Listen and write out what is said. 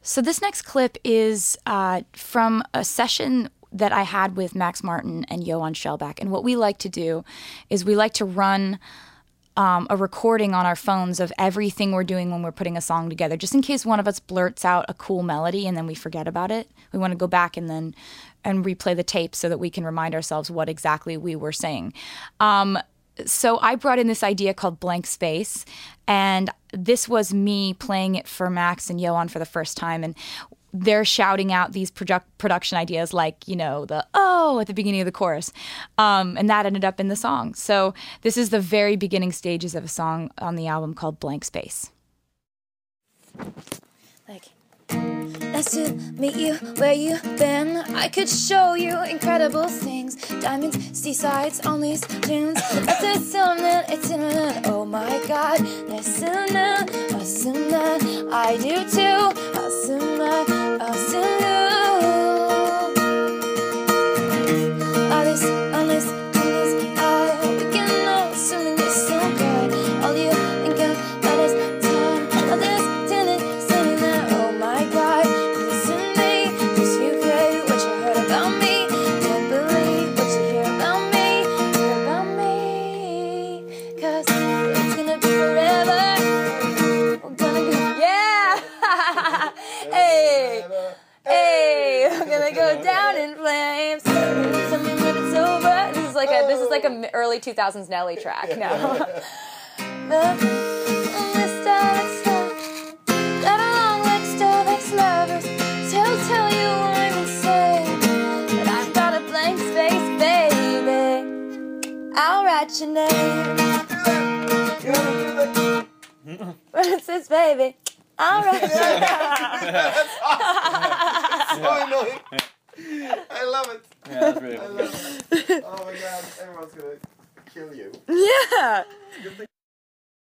So this next clip is from a session that I had with Max Martin and Johan Shellback. And what we like to do is we like to run a recording on our phones of everything we're doing when we're putting a song together, just in case one of us blurts out a cool melody and then we forget about it. We want to go back and replay the tape so that we can remind ourselves what exactly we were saying. So I brought in this idea called Blank Space, and this was me playing it for Max and Johan for the first time, and they're shouting out these production ideas like, you know, the "oh" at the beginning of the chorus, and that ended up in the song. So this is the very beginning stages of a song on the album called Blank Space. Like, nice to meet you, where you been? I could show you incredible things. Diamonds, seasides, on these dunes. It's in oh my god. Listen, I do too. All this, we can know, assuming you're so good. All you think about is time. All this, oh my god. Listen to me, 'cause you crave what you heard about me. Don't believe what you hear about me. 'Cause it's gonna be forever. We're gonna go, yeah! Hey! Hey! We're gonna go down in flames. Tell me when it's over. This is like a early 2000s Nelly track now. Let's get along like Starbucks lovers. Tell you I'm insane, but I've got a blank space, baby. I'll write your name. When it says baby, I'll write your name. That's awesome. So annoying. I love it. Yeah, that's really I love it. Oh my god, everyone's gonna kill you. Yeah!